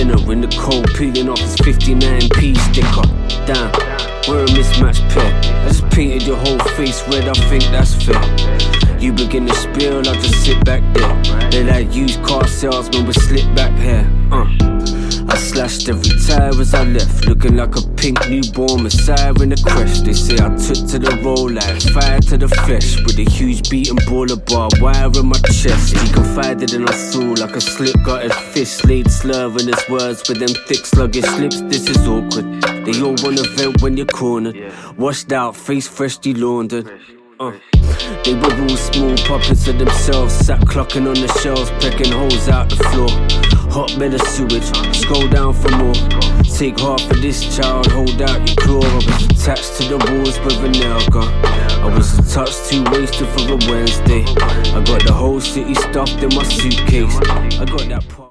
dinner in the cold, peeling off his 59p sticker. Damn, we're a mismatched pair. I just painted your whole face red, I think that's fair. You begin to spill, I just sit back there. They like used car salesmen with slick back hair. I slashed every tire as I left, looking like a pink newborn messiah in a crash. They say I took to the roll like fire to the flesh, with a huge beating ball of barbed wire in my chest. He confided in us all like a slip-gutted fish, laid slurring his words with them thick sluggish lips. This is awkward. They all wanna vent when you're cornered, washed out, face freshly laundered. They were all small puppets of themselves, sat clocking on the shelves, pecking holes out the floor. Hot bed of sewage, scroll down for more. Take half of this child, hold out your claw. I was attached to the walls with a nail gun. I was a touch too wasted for a Wednesday. I got the whole city stuffed in my suitcase. I got that part.